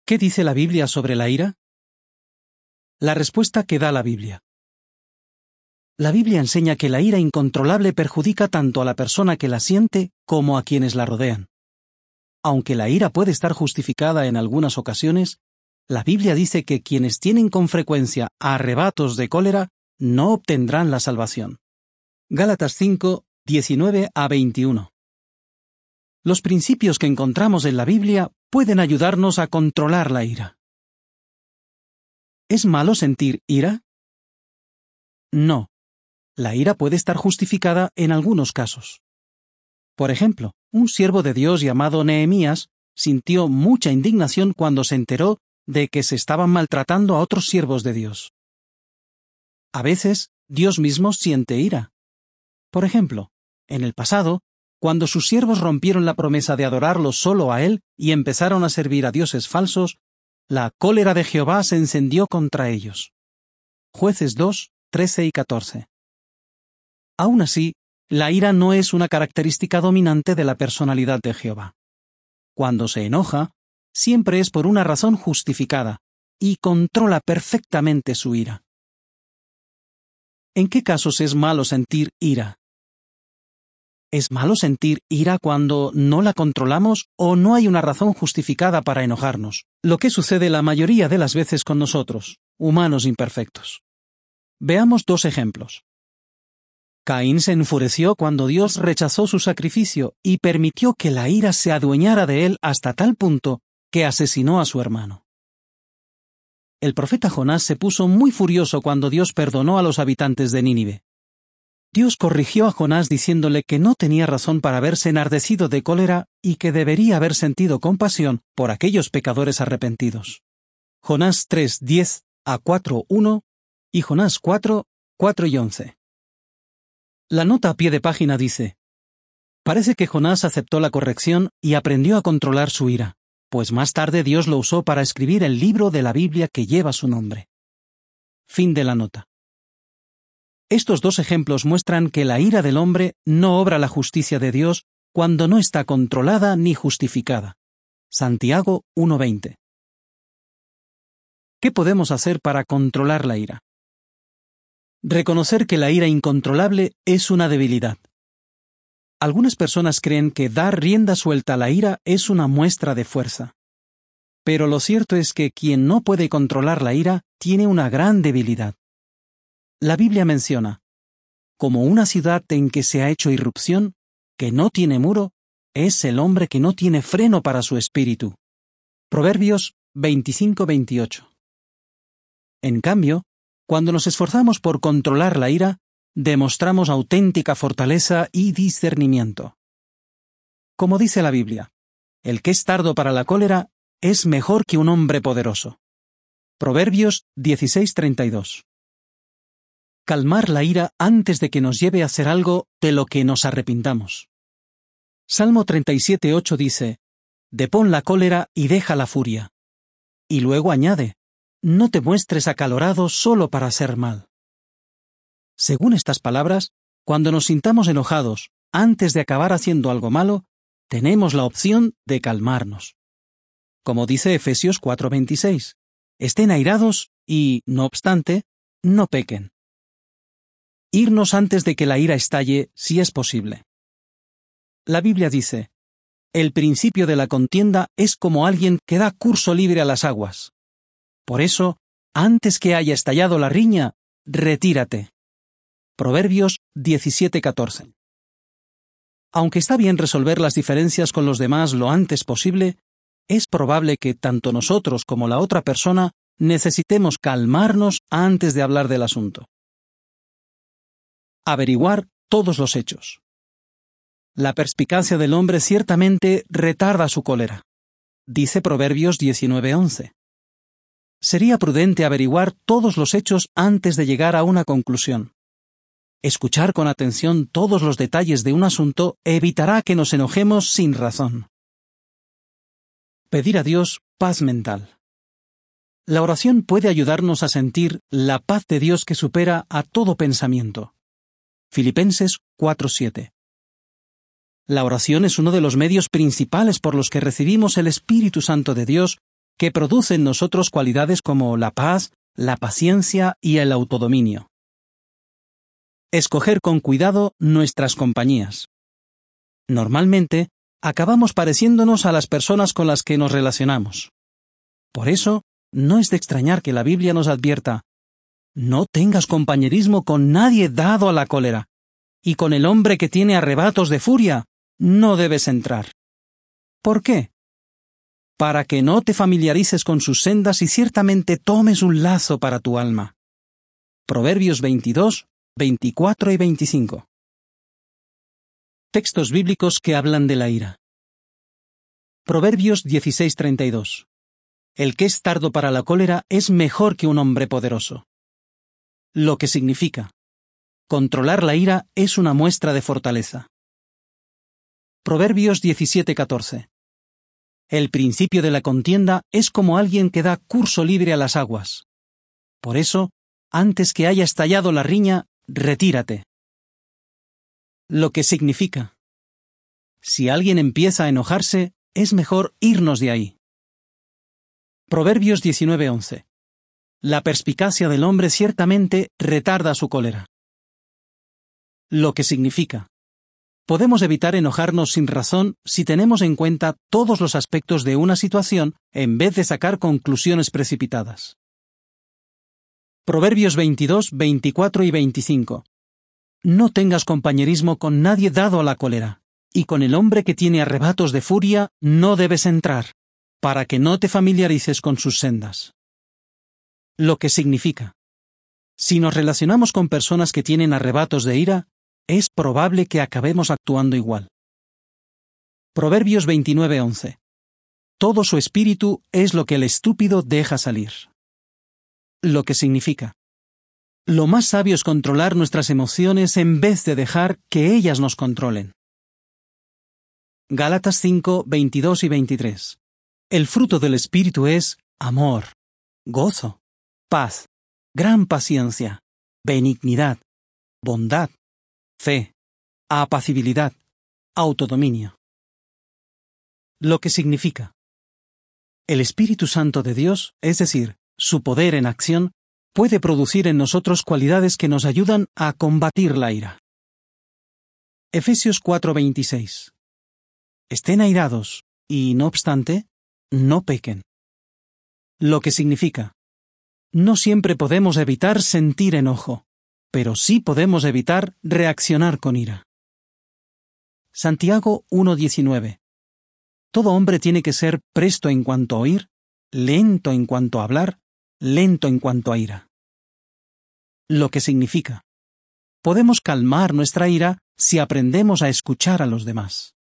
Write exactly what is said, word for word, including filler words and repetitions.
¿Qué dice la Biblia sobre la ira? La respuesta que da la Biblia. La Biblia enseña que la ira incontrolable perjudica tanto a la persona que la siente como a quienes la rodean. Aunque la ira puede estar justificada en algunas ocasiones, la Biblia dice que quienes tienen con frecuencia arrebatos de cólera no obtendrán la salvación. Gálatas cinco, diecinueve a veintiuno. Los principios que encontramos en la Biblia pueden ayudarnos a controlar la ira. ¿Es malo sentir ira? No. La ira puede estar justificada en algunos casos. Por ejemplo, un siervo de Dios llamado Nehemías sintió mucha indignación cuando se enteró de que se estaban maltratando a otros siervos de Dios. A veces, Dios mismo siente ira. Por ejemplo, en el pasado, cuando sus siervos rompieron la promesa de adorarlo solo a Él y empezaron a servir a dioses falsos, la cólera de Jehová se encendió contra ellos. Jueces dos, trece y catorce. Aún así, la ira no es una característica dominante de la personalidad de Jehová. Cuando se enoja, siempre es por una razón justificada y controla perfectamente su ira. ¿En qué casos es malo sentir ira? ¿Es malo sentir ira cuando no la controlamos o no hay una razón justificada para enojarnos? Lo que sucede la mayoría de las veces con nosotros, humanos imperfectos. Veamos dos ejemplos. Caín se enfureció cuando Dios rechazó su sacrificio y permitió que la ira se adueñara de él hasta tal punto que asesinó a su hermano. El profeta Jonás se puso muy furioso cuando Dios perdonó a los habitantes de Nínive. Dios corrigió a Jonás diciéndole que no tenía razón para haberse enardecido de cólera y que debería haber sentido compasión por aquellos pecadores arrepentidos. Jonás tres, diez a cuatro, uno y Jonás cuatro, cuatro y once. La nota a pie de página dice: parece que Jonás aceptó la corrección y aprendió a controlar su ira, pues más tarde Dios lo usó para escribir el libro de la Biblia que lleva su nombre. Fin de la nota. Estos dos ejemplos muestran que la ira del hombre no obra la justicia de Dios cuando no está controlada ni justificada. Santiago uno veinte. ¿Qué podemos hacer para controlar la ira? Reconocer que la ira incontrolable es una debilidad. Algunas personas creen que dar rienda suelta a la ira es una muestra de fuerza. Pero lo cierto es que quien no puede controlar la ira tiene una gran debilidad. La Biblia menciona: como una ciudad en que se ha hecho irrupción, que no tiene muro, es el hombre que no tiene freno para su espíritu. Proverbios veinticinco veintiocho. En cambio, cuando nos esforzamos por controlar la ira, demostramos auténtica fortaleza y discernimiento. Como dice la Biblia, el que es tardo para la cólera es mejor que un hombre poderoso. Proverbios dieciséis treinta y dos. Calmar la ira antes de que nos lleve a hacer algo de lo que nos arrepintamos. Salmo treinta y siete ocho dice: depón la cólera y deja la furia. Y luego añade: no te muestres acalorado solo para hacer mal. Según estas palabras, cuando nos sintamos enojados antes de acabar haciendo algo malo, tenemos la opción de calmarnos. Como dice Efesios cuatro veintiséis, estén airados y, no obstante, no pequen. Irnos antes de que la ira estalle si es posible. La Biblia dice: el principio de la contienda es como alguien que da curso libre a las aguas. Por eso, antes que haya estallado la riña, retírate. Proverbios diecisiete catorce. Aunque está bien resolver las diferencias con los demás lo antes posible, es probable que tanto nosotros como la otra persona necesitemos calmarnos antes de hablar del asunto. Averiguar todos los hechos. La perspicacia del hombre ciertamente retarda su cólera, dice Proverbios diecinueve once. Sería prudente averiguar todos los hechos antes de llegar a una conclusión. Escuchar con atención todos los detalles de un asunto evitará que nos enojemos sin razón. Pedir a Dios paz mental. La oración puede ayudarnos a sentir la paz de Dios que supera a todo pensamiento. Filipenses cuatro siete. La oración es uno de los medios principales por los que recibimos el Espíritu Santo de Dios, que produce en nosotros cualidades como la paz, la paciencia y el autodominio. Escoger con cuidado nuestras compañías. Normalmente, acabamos pareciéndonos a las personas con las que nos relacionamos. Por eso, no es de extrañar que la Biblia nos advierta: no tengas compañerismo con nadie dado a la cólera, y con el hombre que tiene arrebatos de furia no debes entrar. ¿Por qué? Para que no te familiarices con sus sendas y ciertamente tomes un lazo para tu alma. Proverbios veintidós, veinticuatro y veinticinco. Textos bíblicos que hablan de la ira. Proverbios dieciséis, treinta y dos. El que es tardo para la cólera es mejor que un hombre poderoso. Lo que significa: controlar la ira es una muestra de fortaleza. Proverbios diecisiete, catorce. El principio de la contienda es como alguien que da curso libre a las aguas. Por eso, antes que haya estallado la riña, retírate. Lo que significa: si alguien empieza a enojarse, es mejor irnos de ahí. Proverbios diecinueve, once. La perspicacia del hombre ciertamente retarda su cólera. Lo que significa: podemos evitar enojarnos sin razón si tenemos en cuenta todos los aspectos de una situación en vez de sacar conclusiones precipitadas. Proverbios veintidós, veinticuatro y veinticinco. No tengas compañerismo con nadie dado a la cólera, y con el hombre que tiene arrebatos de furia no debes entrar, para que no te familiarices con sus sendas. Lo que significa: si nos relacionamos con personas que tienen arrebatos de ira, es probable que acabemos actuando igual. Proverbios veintinueve, once. Todo su espíritu es lo que el estúpido deja salir. Lo que significa: lo más sabio es controlar nuestras emociones en vez de dejar que ellas nos controlen. Gálatas cinco, veintidós y veintitrés. El fruto del espíritu es amor, gozo, paz, gran paciencia, benignidad, bondad, fe, apacibilidad, autodominio. Lo que significa: el Espíritu Santo de Dios, es decir, su poder en acción, puede producir en nosotros cualidades que nos ayudan a combatir la ira. Efesios cuatro, veintiséis. Estén airados, y no obstante, no pequen. Lo que significa: no siempre podemos evitar sentir enojo, pero sí podemos evitar reaccionar con ira. Santiago uno, diecinueve. Todo hombre tiene que ser presto en cuanto a oír, lento en cuanto a hablar, lento en cuanto a ira. Lo que significa: podemos calmar nuestra ira si aprendemos a escuchar a los demás.